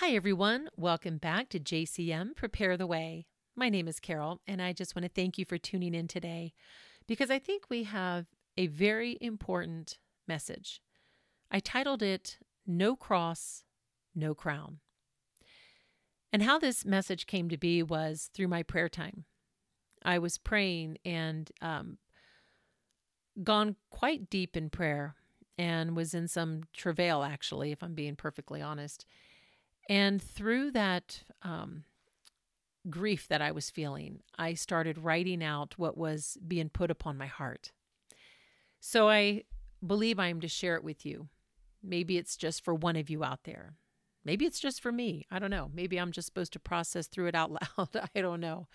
Hi, everyone. Welcome back to JCM Prepare the Way. My name is Carol, and I just want to thank you for tuning in today because I think we have a very important message. I titled it, No Cross, No Crown. And how this message came to be was through my prayer time. I was praying and gone quite deep in prayer and was in some travail, actually, if I'm being perfectly honest. And through that grief that I was feeling, I started writing out what was being put upon my heart. So I believe I am to share it with you. Maybe it's just for one of you out there. Maybe it's just for me. I don't know. Maybe I'm just supposed to process through it out loud. I don't know.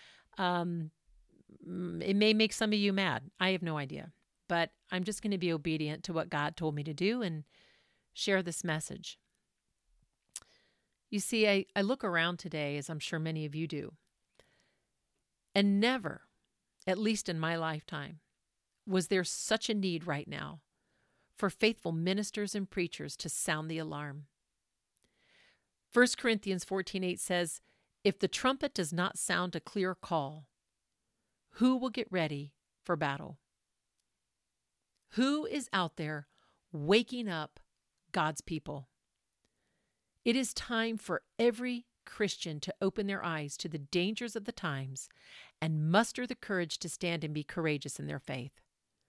It may make some of you mad. I have no idea. But I'm just going to be obedient to what God told me to do and share this message. You see, I look around today, as I'm sure many of you do, and never, at least in my lifetime, was there such a need right now for faithful ministers and preachers to sound the alarm. 1 Corinthians 14:8 says, if the trumpet does not sound a clear call, who will get ready for battle? Who is out there waking up God's people? It is time for every Christian to open their eyes to the dangers of the times and muster the courage to stand and be courageous in their faith.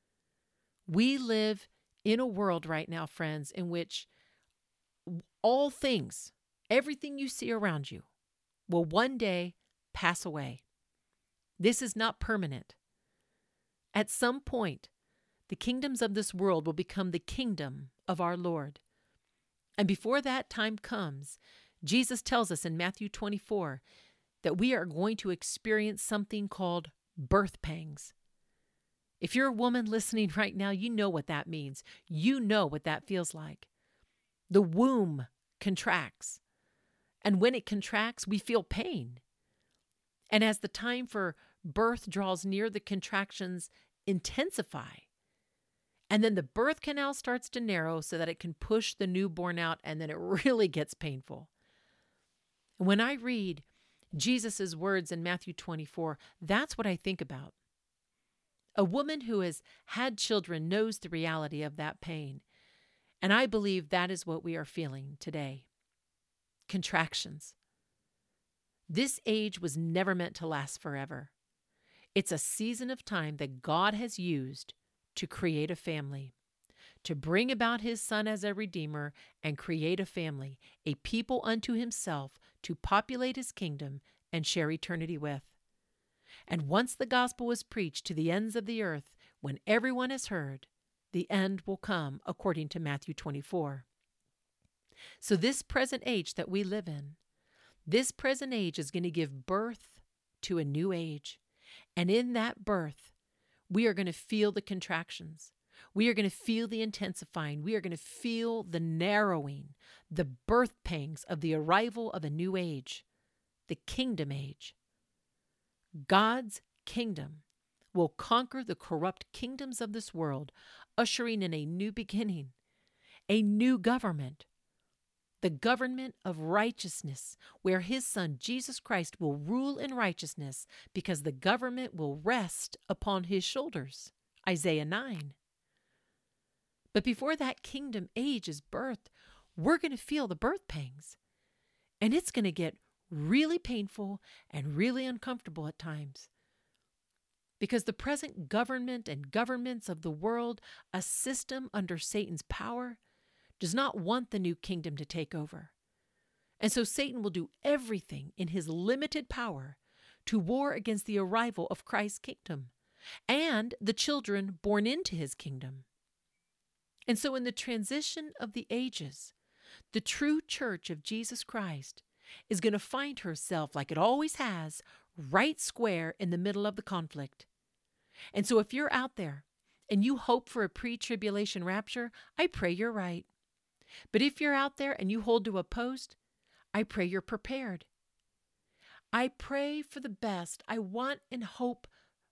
We live in a world right now, friends, in which all things, everything you see around you, will one day pass away. This is not permanent. At some point, the kingdoms of this world will become the kingdom of our Lord. And before that time comes, Jesus tells us in Matthew 24 that we are going to experience something called birth pangs. If you're a woman listening right now, you know what that means. You know what that feels like. The womb contracts. And when it contracts, we feel pain. And as the time for birth draws near, the contractions intensify. And then the birth canal starts to narrow so that it can push the newborn out, and then it really gets painful. When I read Jesus' words in Matthew 24, that's what I think about. A woman who has had children knows the reality of that pain. And I believe that is what we are feeling today. Contractions. This age was never meant to last forever. It's a season of time that God has used to create a family, to bring about his Son as a redeemer and create a family, a people unto himself to populate his kingdom and share eternity with. And once the gospel was preached to the ends of the earth, when everyone has heard, the end will come according to Matthew 24. So this present age that we live in, this present age is going to give birth to a new age. And in that birth, we are going to feel the contractions. We are going to feel the intensifying. We are going to feel the narrowing, the birth pangs of the arrival of a new age, the kingdom age. God's kingdom will conquer the corrupt kingdoms of this world, ushering in a new beginning, a new government, the government of righteousness, where his Son, Jesus Christ, will rule in righteousness because the government will rest upon his shoulders. Isaiah 9. But before that kingdom age is birthed, we're going to feel the birth pangs. And it's going to get really painful and really uncomfortable at times. Because the present government and governments of the world, a system under Satan's power, does not want the new kingdom to take over. And so Satan will do everything in his limited power to war against the arrival of Christ's kingdom and the children born into his kingdom. And so in the transition of the ages, the true church of Jesus Christ is going to find herself, like it always has, right square in the middle of the conflict. And so if you're out there and you hope for a pre-tribulation rapture, I pray you're right. But if you're out there and you hold to a post, I pray you're prepared. I pray for the best. I hope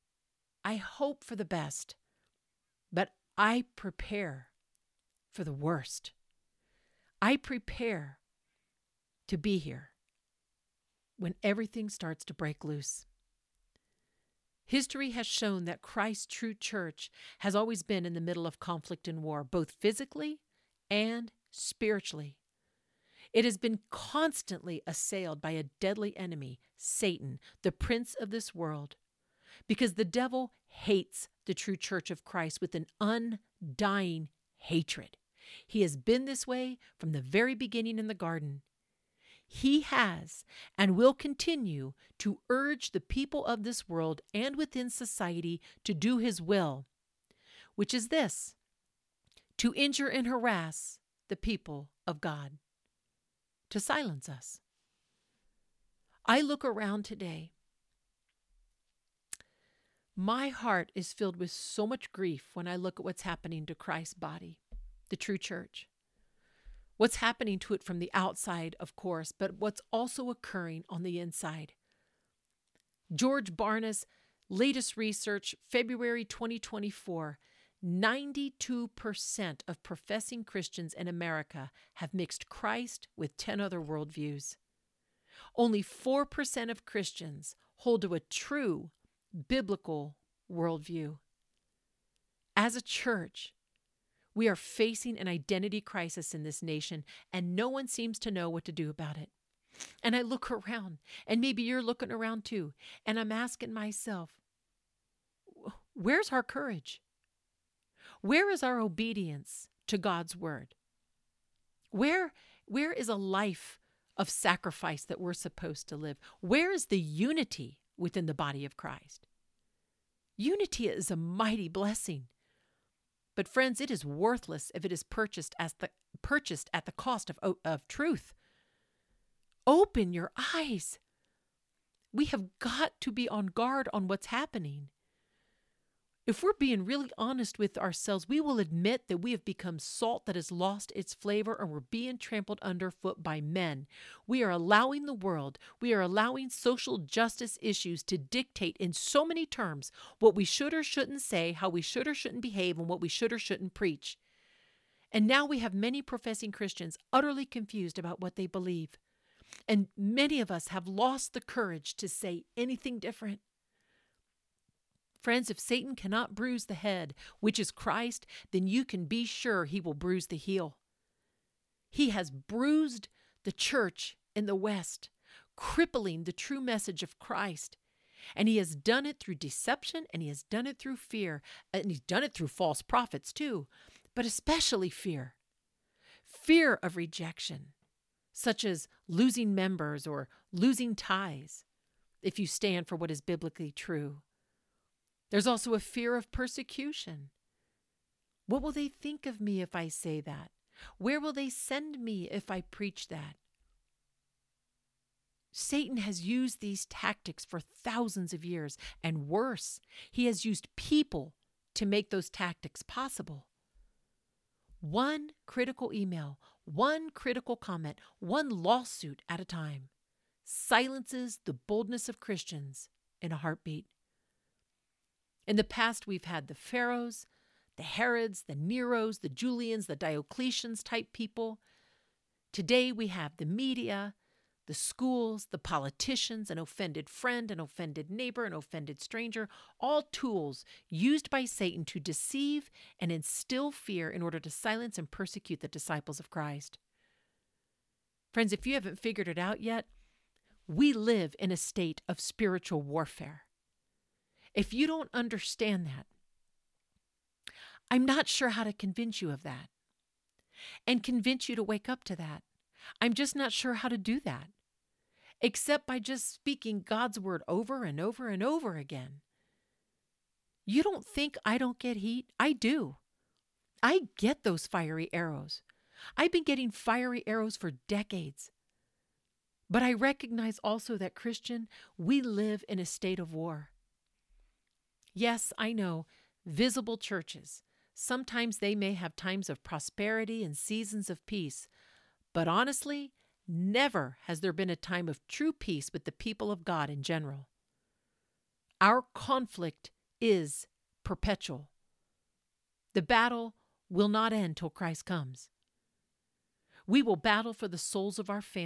for the best, but I prepare for the worst. I prepare to be here when everything starts to break loose. History has shown that Christ's true church has always been in the middle of conflict and war, both physically and spiritually. It has been constantly assailed by a deadly enemy, Satan, the prince of this world, because the devil hates the true church of Christ with an undying hatred. He has been this way from the very beginning in the garden. He has and will continue to urge the people of this world and within society to do his will, which is this: to injure and harass the people of God, to silence us. I look around today. My heart is filled with so much grief when I look at what's happening to Christ's body, the true church. What's happening to it from the outside, of course, but what's also occurring on the inside. George Barna's latest research, February 2024, 92% of professing Christians in America have mixed Christ with 10 other worldviews. Only 4% of Christians hold to a true biblical worldview. As a church, we are facing an identity crisis in this nation, and no one seems to know what to do about it. And I look around, and maybe you're looking around too, and I'm asking myself, where's our courage? Where is our obedience to God's word? Where is a life of sacrifice that we're supposed to live? Where is the unity within the body of Christ? Unity is a mighty blessing. But friends, it is worthless if it is purchased at the cost of truth. Open your eyes. We have got to be on guard on what's happening. If we're being really honest with ourselves, we will admit that we have become salt that has lost its flavor, and we're being trampled underfoot by men. We are allowing the world, we are allowing social justice issues to dictate in so many terms what we should or shouldn't say, how we should or shouldn't behave, and what we should or shouldn't preach. And now we have many professing Christians utterly confused about what they believe. And many of us have lost the courage to say anything different. Friends, if Satan cannot bruise the head, which is Christ, then you can be sure he will bruise the heel. He has bruised the church in the West, crippling the true message of Christ. And he has done it through deception, and he has done it through fear, and he's done it through false prophets too, but especially fear. Fear of rejection, such as losing members or losing ties if you stand for what is biblically true. There's also a fear of persecution. What will they think of me if I say that? Where will they send me if I preach that? Satan has used these tactics for thousands of years, and worse, he has used people to make those tactics possible. One critical email, one critical comment, one lawsuit at a time silences the boldness of Christians in a heartbeat. In the past, we've had the Pharaohs, the Herods, the Neros, the Julians, the Diocletians type people. Today, we have the media, the schools, the politicians, an offended friend, an offended neighbor, an offended stranger, all tools used by Satan to deceive and instill fear in order to silence and persecute the disciples of Christ. Friends, if you haven't figured it out yet, we live in a state of spiritual warfare. If you don't understand that, I'm not sure how to convince you of that and convince you to wake up to that. I'm just not sure how to do that, except by just speaking God's word over and over and over again. You don't think I don't get heat? I do. I get those fiery arrows. I've been getting fiery arrows for decades. But I recognize also that, Christian, we live in a state of war. Yes, I know, visible churches. Sometimes they may have times of prosperity and seasons of peace. But honestly, never has there been a time of true peace with the people of God in general. Our conflict is perpetual. The battle will not end till Christ comes. We will battle for the souls of our family.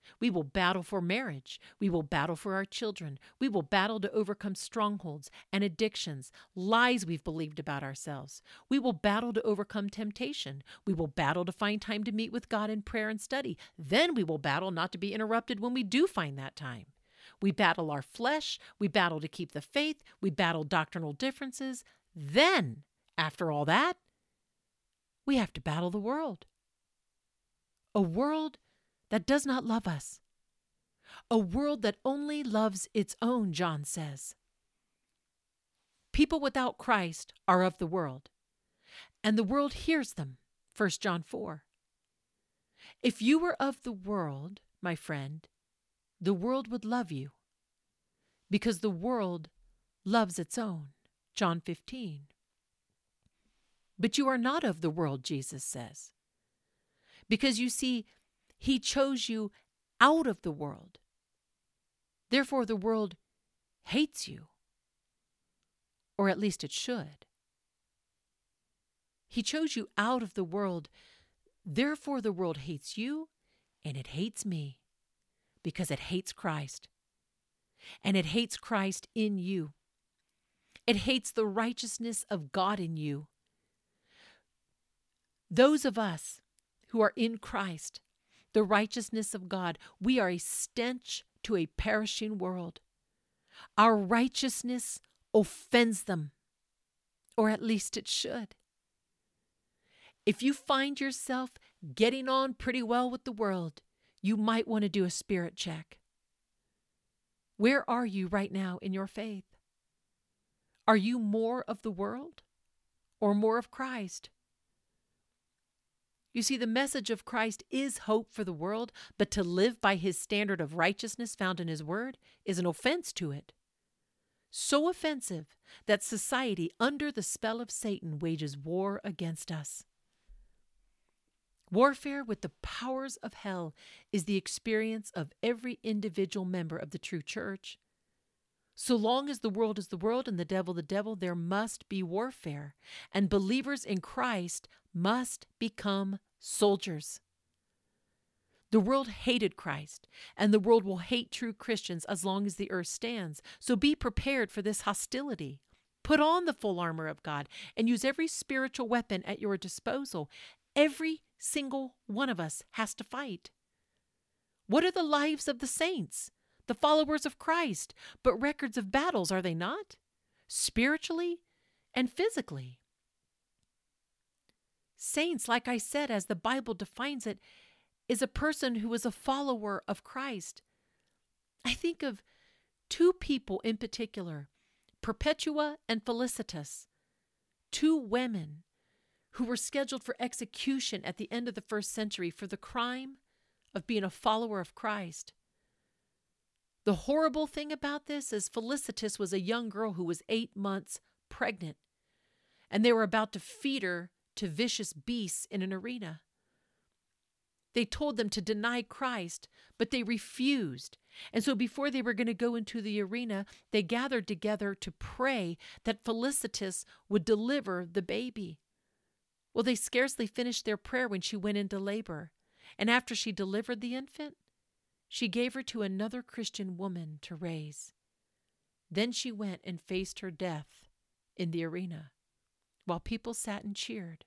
We will battle for marriage. We will battle for our children. We will battle to overcome strongholds and addictions, lies we've believed about ourselves. We will battle to overcome temptation. We will battle to find time to meet with God in prayer and study. Then we will battle not to be interrupted when we do find that time. We battle our flesh. We battle to keep the faith. We battle doctrinal differences. Then, after all that, we have to battle the world. A world that does not love us. A world that only loves its own, John says. People without Christ are of the world, and the world hears them, 1 John 4. If you were of the world, my friend, the world would love you, because the world loves its own, John 15. But you are not of the world, Jesus says, because you see, He chose you out of the world. Therefore, the world hates you, or at least it should. He chose you out of the world. Therefore, the world hates you, and it hates me, because it hates Christ. And it hates Christ in you. It hates the righteousness of God in you. Those of us who are in Christ, the righteousness of God, we are a stench to a perishing world. Our righteousness offends them, or at least it should. If you find yourself getting on pretty well with the world, you might want to do a spirit check. Where are you right now in your faith? Are you more of the world or more of Christ? You see, the message of Christ is hope for the world, but to live by His standard of righteousness found in His word is an offense to it. So offensive that society, under the spell of Satan, wages war against us. Warfare with the powers of hell is the experience of every individual member of the true church. So long as the world is the world and the devil, there must be warfare, and believers in Christ must become soldiers. The world hated Christ, and the world will hate true Christians as long as the earth stands. So be prepared for this hostility. Put on the full armor of God and use every spiritual weapon at your disposal. Every single one of us has to fight. What are the lives of the saints, the followers of Christ, but records of battles, are they not? Spiritually and physically. Saints, like I said, as the Bible defines it, is a person who is a follower of Christ. I think of two people in particular, Perpetua and Felicitas, two women who were scheduled for execution at the end of the 1st century for the crime of being a follower of Christ. The horrible thing about this is Felicitas was a young girl who was 8 months pregnant, and they were about to feed her to vicious beasts in an arena. They told them to deny Christ, but they refused. And so before they were going to go into the arena, they gathered together to pray that Felicitas would deliver the baby. Well, they scarcely finished their prayer when she went into labor. And after she delivered the infant, she gave her to another Christian woman to raise. Then she went and faced her death in the arena, while people sat and cheered.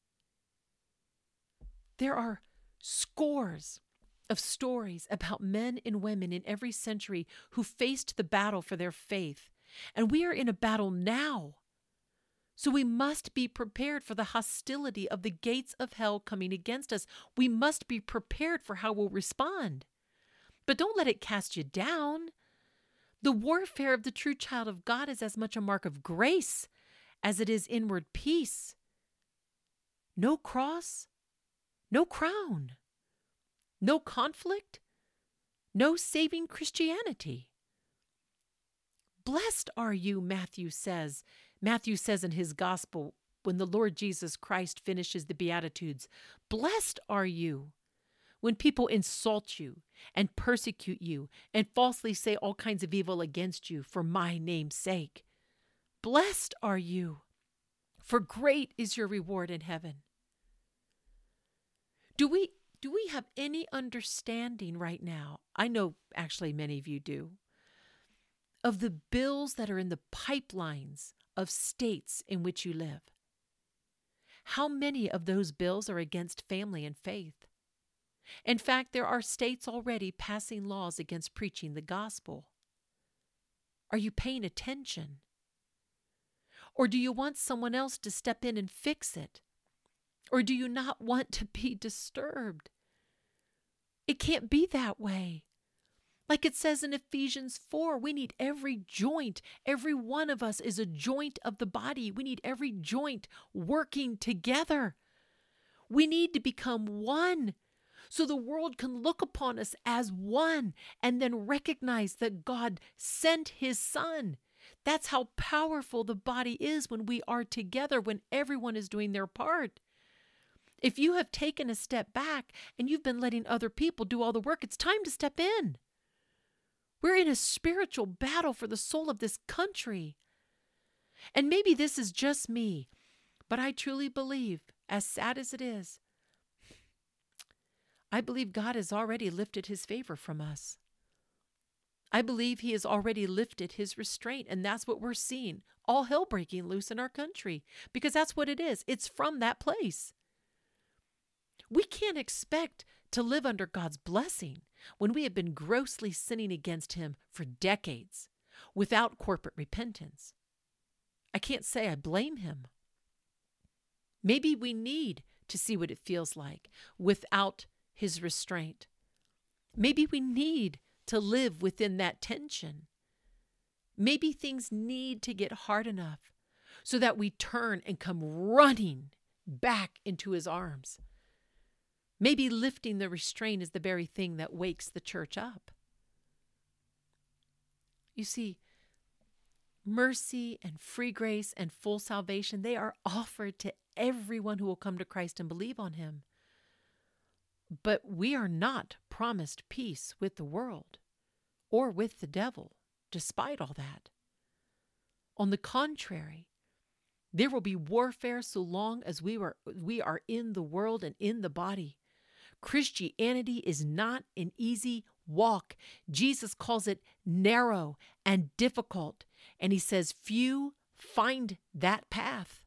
There are scores of stories about men and women in every century who faced the battle for their faith. And we are in a battle now. So we must be prepared for the hostility of the gates of hell coming against us. We must be prepared for how we'll respond. But don't let it cast you down. The warfare of the true child of God is as much a mark of grace as it is inward peace. No cross, no crown, no conflict, no saving Christianity. Blessed are you, Matthew says in his gospel when the Lord Jesus Christ finishes the Beatitudes. Blessed are you when people insult you and persecute you and falsely say all kinds of evil against you for my name's sake. Blessed are you, for great is your reward in heaven. Do Do we have any understanding right now? I know actually many of you do, of the bills that are in the pipelines of states in which you live. How many of those bills are against family and faith? In fact, there are states already passing laws against preaching the gospel. Are you paying attention? Or do you want someone else to step in and fix it? Or do you not want to be disturbed? It can't be that way. Like it says in Ephesians 4, we need every joint. Every one of us is a joint of the body. We need every joint working together. We need to become one so the world can look upon us as one and then recognize that God sent his Son. That's how powerful the body is when we are together, when everyone is doing their part. If you have taken a step back and you've been letting other people do all the work, it's time to step in. We're in a spiritual battle for the soul of this country. And maybe this is just me, but I truly believe, as sad as it is, I believe God has already lifted his favor from us. I believe he has already lifted his restraint, and that's what we're seeing. All hell breaking loose in our country, because that's what it is. It's from that place. We can't expect to live under God's blessing when we have been grossly sinning against him for decades without corporate repentance. I can't say I blame him. Maybe we need to see what it feels like without his restraint. Maybe we need to live within that tension. Maybe things need to get hard enough so that we turn and come running back into his arms. Maybe lifting the restraint is the very thing that wakes the church up. You see, mercy and free grace and full salvation, they are offered to everyone who will come to Christ and believe on him. But we are not promised peace with the world or with the devil, despite all that. On the contrary, there will be warfare so long as we are in the world and in the body. Christianity is not an easy walk. Jesus calls it narrow and difficult, and he says few find that path.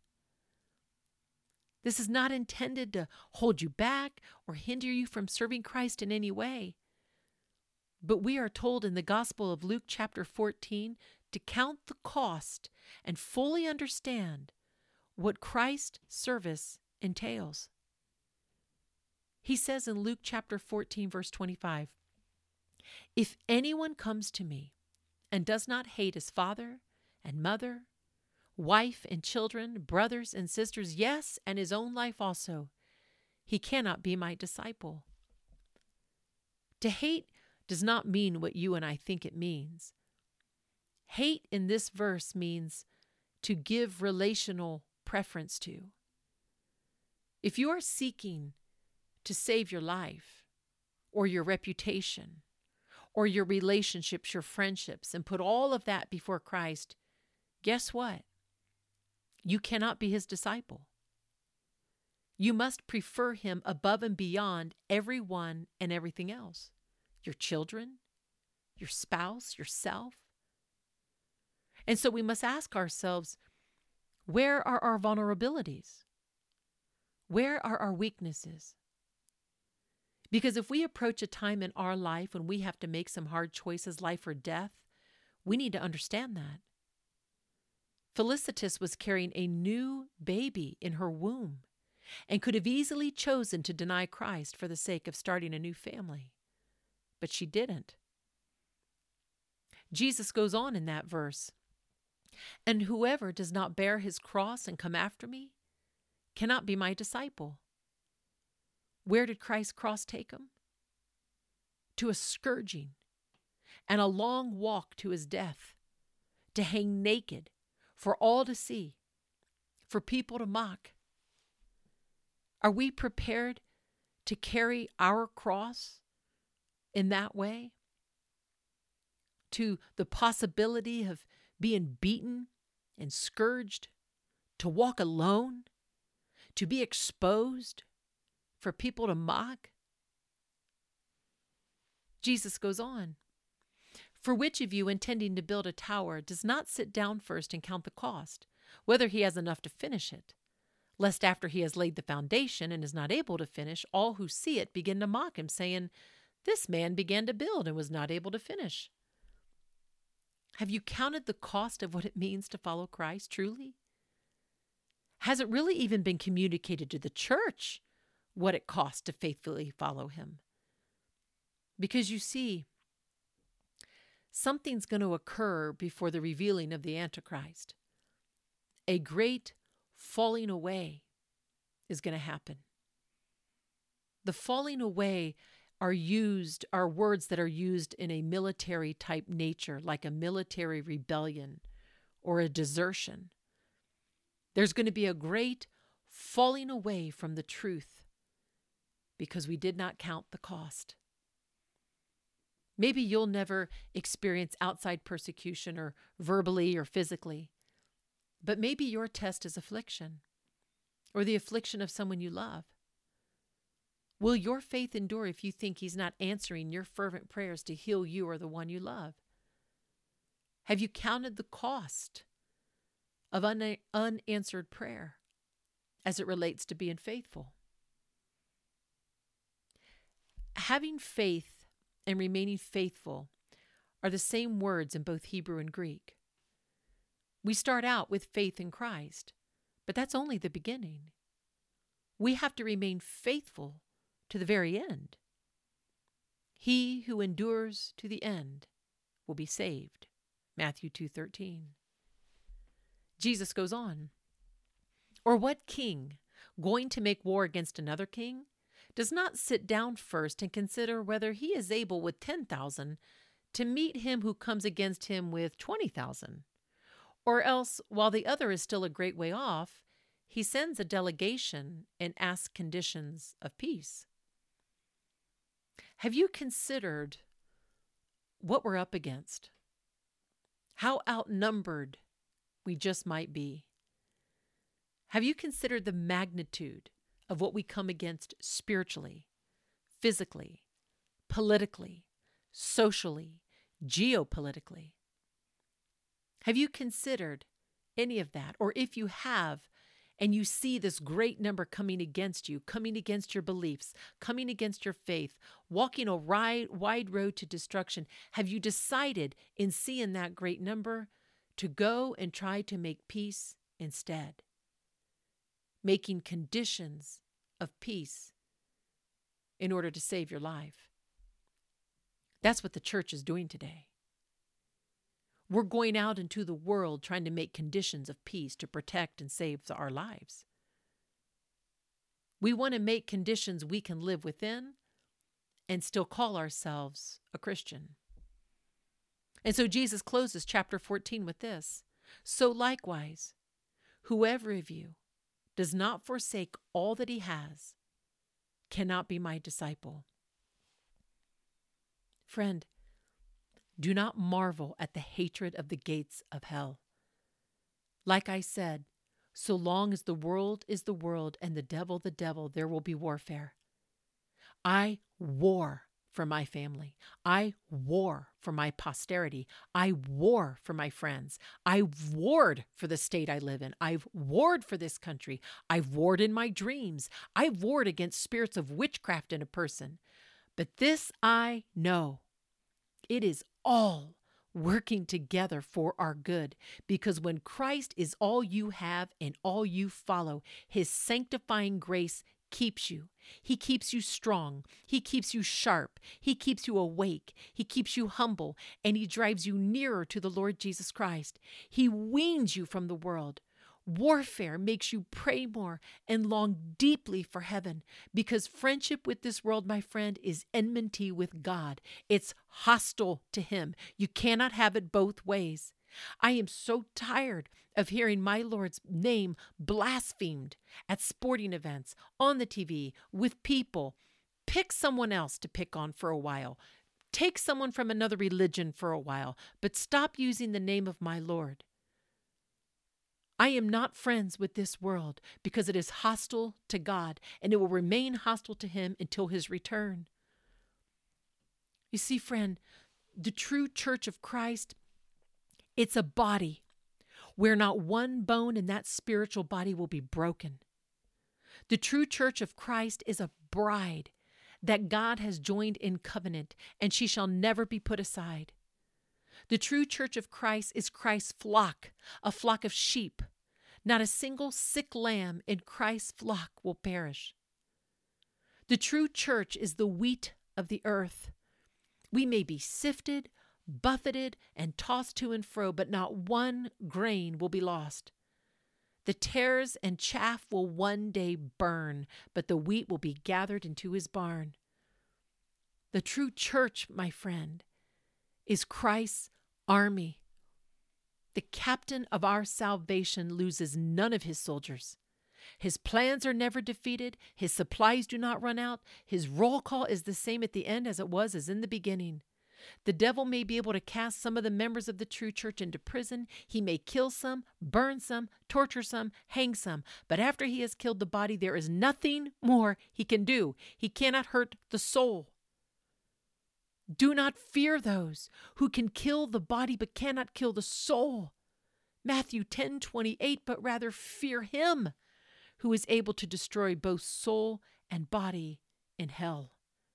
This is not intended to hold you back or hinder you from serving Christ in any way. But we are told in the Gospel of Luke chapter 14 to count the cost and fully understand what Christ's service entails. He says in Luke chapter 14, verse 25, "If anyone comes to me and does not hate his father and mother, wife and children, brothers and sisters, yes, and his own life also, he cannot be my disciple." To hate does not mean what you and I think it means. Hate in this verse means to give relational preference to. If you are seeking to save your life or your reputation or your relationships, your friendships, and put all of that before Christ, guess what? You cannot be his disciple. You must prefer him above and beyond everyone and everything else. Your children, your spouse, yourself. And so we must ask ourselves, where are our vulnerabilities? Where are our weaknesses? Because if we approach a time in our life when we have to make some hard choices, life or death, we need to understand that. Felicitas was carrying a new baby in her womb and could have easily chosen to deny Christ for the sake of starting a new family. But she didn't. Jesus goes on in that verse, "And whoever does not bear his cross and come after me cannot be my disciple." Where did Christ's cross take him? To a scourging and a long walk to his death, to hang naked for all to see, for people to mock. Are we prepared to carry our cross in that way? To the possibility of being beaten and scourged, to walk alone, to be exposed, for people to mock? Jesus goes on. For which of you, intending to build a tower, does not sit down first and count the cost, whether he has enough to finish it? Lest after he has laid the foundation and is not able to finish, all who see it begin to mock him, saying, This man began to build and was not able to finish. Have you counted the cost of what it means to follow Christ truly? Has it really even been communicated to the church what it costs to faithfully follow him? Because you see, something's going to occur before the revealing of the Antichrist. A great falling away is going to happen. The falling away are words that are used in a military type nature, like a military rebellion or a desertion. There's going to be a great falling away from the truth because we did not count the cost. Maybe you'll never experience outside persecution or verbally or physically, but maybe your test is affliction or the affliction of someone you love. Will your faith endure if you think he's not answering your fervent prayers to heal you or the one you love? Have you counted the cost of unanswered prayer as it relates to being faithful? Having faith and remaining faithful are the same words in both Hebrew and Greek. We start out with faith in Christ, but that's only the beginning. We have to remain faithful to the very end. He who endures to the end will be saved. Matthew 2:13. Jesus goes on. Or what king, going to make war against another king, does not sit down first and consider whether he is able with 10,000 to meet him who comes against him with 20,000? Or else, while the other is still a great way off, he sends a delegation and asks conditions of peace. Have you considered what we're up against? How outnumbered we just might be? Have you considered the magnitude of what we come against spiritually, physically, politically, socially, geopolitically? Have you considered any of that? Or if you have, and you see this great number coming against you, coming against your beliefs, coming against your faith, walking a wide road to destruction, have you decided in seeing that great number to go and try to make peace instead? Making conditions of peace in order to save your life. That's what the church is doing today. We're going out into the world trying to make conditions of peace to protect and save our lives. We want to make conditions we can live within and still call ourselves a Christian. And so Jesus closes chapter 14 with this. So likewise, whoever of you does not forsake all that he has cannot be my disciple. Friend, do not marvel at the hatred of the gates of hell. Like I said, so long as the world is the world and the devil, there will be warfare. I war for my family. I war for my posterity. I war for my friends. I warred for the state I live in. I've warred for this country. I've warred in my dreams. I've warred against spirits of witchcraft in a person. But this I know. It is all working together for our good, because when Christ is all you have and all you follow, his sanctifying grace keeps you. He keeps you strong. He keeps you sharp. He keeps you awake. He keeps you humble, and he drives you nearer to the Lord Jesus Christ. He weans you from the world. Warfare makes you pray more and long deeply for heaven, because friendship with this world, my friend, is enmity with God. It's hostile to him. You cannot have it both ways. I am so tired of hearing my Lord's name blasphemed at sporting events, on the TV, with people. Pick someone else to pick on for a while. Take someone from another religion for a while, but stop using the name of my Lord. I am not friends with this world because it is hostile to God, and it will remain hostile to him until his return. You see, friend, the true church of Christ, it's a body where not one bone in that spiritual body will be broken. The true church of Christ is a bride that God has joined in covenant, and she shall never be put aside. The true church of Christ is Christ's flock, a flock of sheep. Not a single sick lamb in Christ's flock will perish. The true church is the wheat of the earth. We may be sifted, buffeted, and tossed to and fro, but not one grain will be lost. The tares and chaff will one day burn, but the wheat will be gathered into his barn. The true church, my friend, is Christ's army. The captain of our salvation loses none of his soldiers. His plans are never defeated. His supplies do not run out. His roll call is the same at the end as it was as in the beginning. The devil may be able to cast some of the members of the true church into prison. He may kill some, burn some, torture some, hang some. But after he has killed the body, there is nothing more he can do. He cannot hurt the soul. Do not fear those who can kill the body but cannot kill the soul. Matthew 10:28, but rather fear him who is able to destroy both soul and body in hell.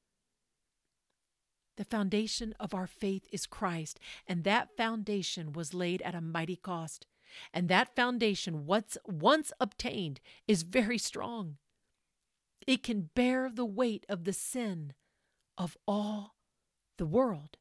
The foundation of our faith is Christ, and that foundation was laid at a mighty cost. And that foundation, once obtained, is very strong. It can bear the weight of the sin of all the world.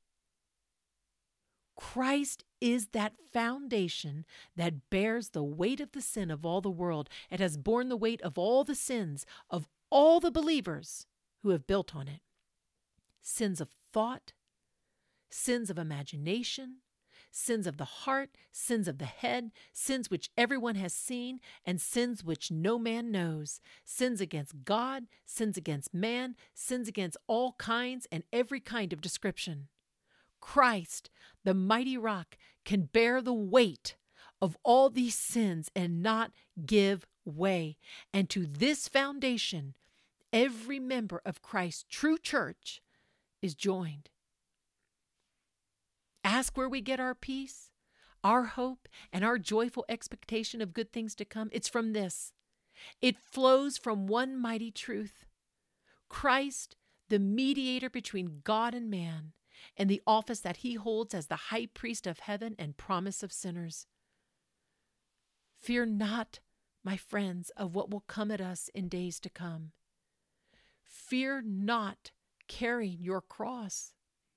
Christ is that foundation that bears the weight of the sin of all the world. It has borne the weight of all the sins of all the believers who have built on it. Sins of thought, sins of imagination, sins of the heart, sins of the head, sins which everyone has seen, and sins which no man knows, sins against God, sins against man, sins against all kinds and every kind of description. Christ, the mighty rock, can bear the weight of all these sins and not give way. And to this foundation, every member of Christ's true church is joined. Ask where we get our peace, our hope, and our joyful expectation of good things to come. It's from this. It flows from one mighty truth. Christ, the mediator between God and man, and the office that he holds as the high priest of heaven and promise of sinners. Fear not, my friends, of what will come at us in days to come. Fear not carrying your cross.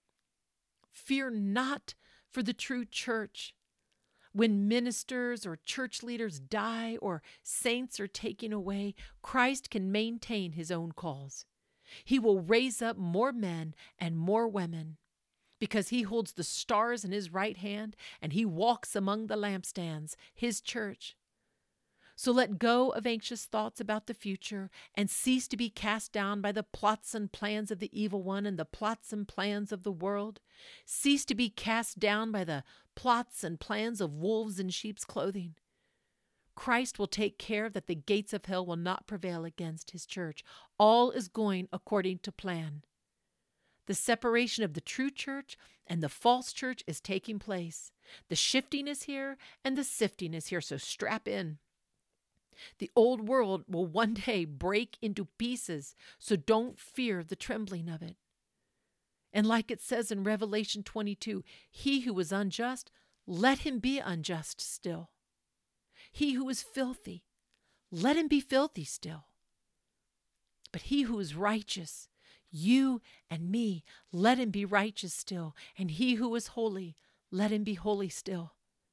Fear not for the true church. When ministers or church leaders die or saints are taken away, Christ can maintain his own cause. He will raise up more men and more women because he holds the stars in his right hand and he walks among the lampstands, his church. So let go of anxious thoughts about the future and cease to be cast down by the plots and plans of the evil one and the plots and plans of the world. Cease to be cast down by the plots and plans of wolves in sheep's clothing. Christ will take care that the gates of hell will not prevail against his church. All is going according to plan. The separation of the true church and the false church is taking place. The shifting is here and the sifting is here, so strap in. The old world will one day break into pieces, so don't fear the trembling of it. And like it says in Revelation 22, he who is unjust, let him be unjust still. He who is filthy, let him be filthy still. But he who is righteous, you and me, let him be righteous still. And he who is holy, let him be holy still.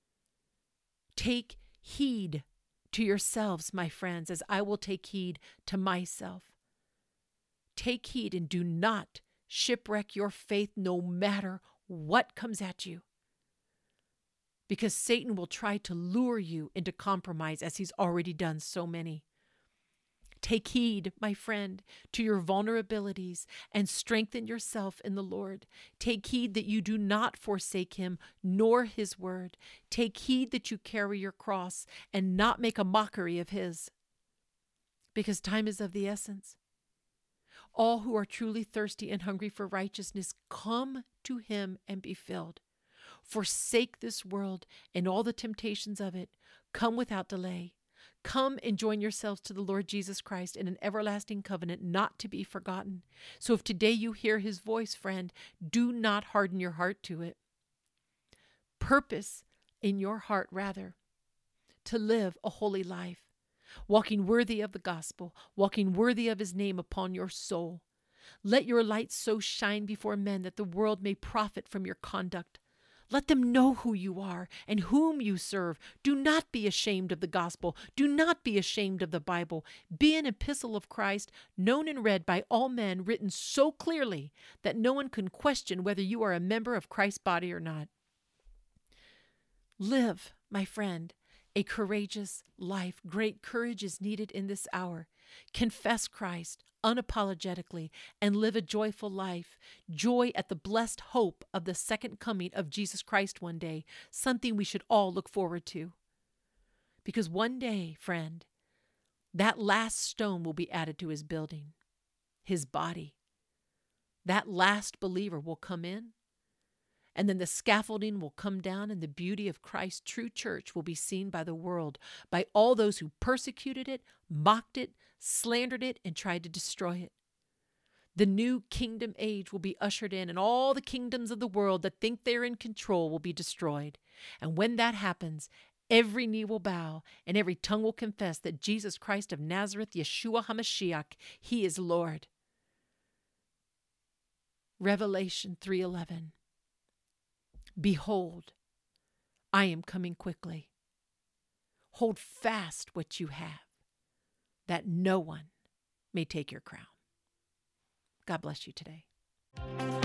Take heed to yourselves, my friends, as I will take heed to myself. Take heed and do not shipwreck your faith no matter what comes at you. Because Satan will try to lure you into compromise as he's already done so many. Take heed, my friend, to your vulnerabilities and strengthen yourself in the Lord. Take heed that you do not forsake him nor his word. Take heed that you carry your cross and not make a mockery of his. Because time is of the essence. All who are truly thirsty and hungry for righteousness, come to him and be filled. Forsake this world and all the temptations of it. Come without delay. Come and join yourselves to the Lord Jesus Christ in an everlasting covenant not to be forgotten. So if today you hear his voice, friend, do not harden your heart to it. Purpose in your heart, rather, to live a holy life, walking worthy of the gospel, walking worthy of his name upon your soul. Let your light so shine before men that the world may profit from your conduct. Let them know who you are and whom you serve. Do not be ashamed of the gospel. Do not be ashamed of the Bible. Be an epistle of Christ, known and read by all men, written so clearly that no one can question whether you are a member of Christ's body or not. Live, my friend, a courageous life. Great courage is needed in this hour. Confess Christ unapologetically and live a joyful life. Joy at the blessed hope of the second coming of Jesus Christ one day, something we should all look forward to. Because one day, friend, that last stone will be added to his building, his body. That last believer will come in, and then the scaffolding will come down, and the beauty of Christ's true church will be seen by the world, by all those who persecuted it, mocked it, slandered it, and tried to destroy it. The new kingdom age will be ushered in, and all the kingdoms of the world that think they're in control will be destroyed. And when that happens, every knee will bow, and every tongue will confess that Jesus Christ of Nazareth, Yeshua HaMashiach, he is Lord. Revelation 3:11. Behold, I am coming quickly. Hold fast what you have, that no one may take your crown. God bless you today.